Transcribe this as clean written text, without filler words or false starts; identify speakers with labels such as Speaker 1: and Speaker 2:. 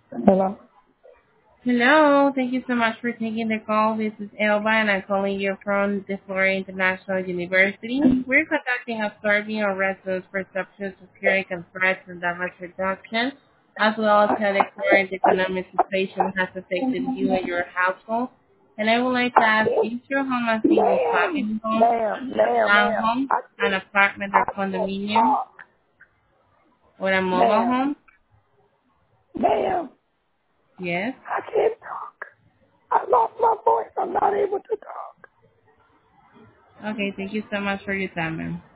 Speaker 1: Hello?
Speaker 2: Hello. Thank you so much for taking the call. This is Elba, and I'm calling you from the Florida International University. We're conducting a survey on residents' perceptions of hearing and threats and damage reduction, as well as how the current economic situation has affected you and your household. And I would like to ask, is your home a single family
Speaker 1: Ma'am,
Speaker 2: home,
Speaker 1: ma'am,
Speaker 2: a
Speaker 1: ma'am, ma'am.
Speaker 2: townhome, an apartment or
Speaker 1: I can't
Speaker 2: condominium,
Speaker 1: talk.
Speaker 2: or a mobile
Speaker 1: Ma'am,
Speaker 2: home?
Speaker 1: ma'am,
Speaker 2: Yes.
Speaker 1: I can't talk. I lost my voice. I'm not able to talk.
Speaker 2: Okay. Thank you so much for your time, ma'am.